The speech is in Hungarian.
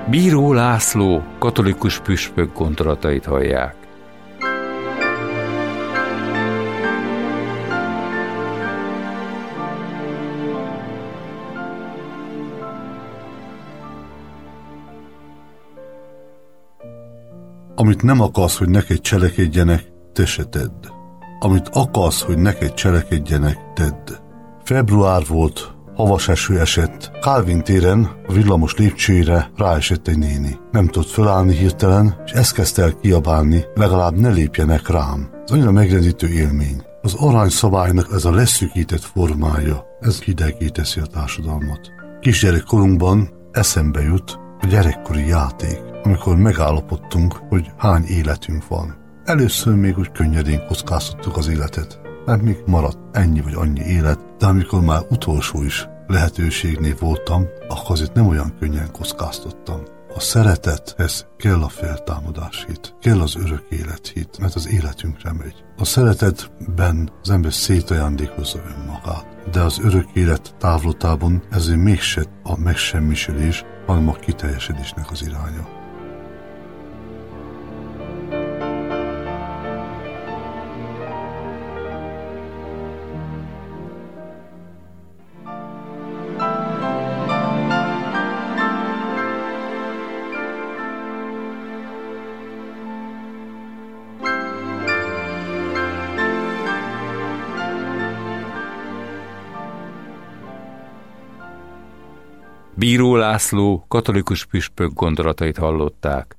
Bíró László katolikus püspök gondolatait hallják. Amit nem akarsz, hogy neked cselekedjenek, te se tedd. Amit akarsz, hogy neked cselekedjenek, tedd. Február volt, havas eső esett. Kálvin téren a villamos lépcsőire ráesett egy néni. Nem tudott fölállni hirtelen, és ezt kezdte el kiabálni, legalább ne lépjenek rám. Ez annyira megrendítő élmény. Az aranyszabálynak ez a leszűkített formája, ez hidegé teszi a társadalmat. Kisgyerekkorunkban eszembe jut a gyerekkori játék, amikor megállapodtunk, hogy hány életünk van. Először még úgy könnyedén kockáztattuk az életet, mert még maradt ennyi vagy annyi élet, de amikor már utolsó is lehetőségnél voltam, akkor azért nem olyan könnyen kockáztattam. A szeretethez kell a feltámadáshit, kell az örök élethit, mert az életünkre megy. A szeretetben az ember szétajándékozza önmagát, de az örök élet távlatában ezért mégse a megsemmisülés, hanem a kiteljesedésnek az iránya. Bíró László katolikus püspök gondolatait hallották.